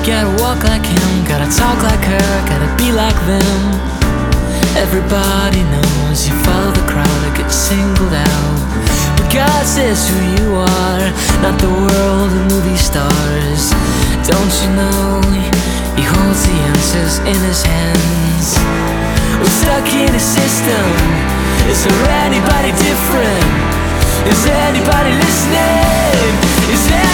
gotta walk like him, gotta talk like her, gotta be like them. Everybody knows you follow the crowd or get singled out, but God says who you are, not the world of movie stars. Don't you know He holds the answers in His hands? We're stuck in a system. Is there anybody different? Is anybody listening? Is there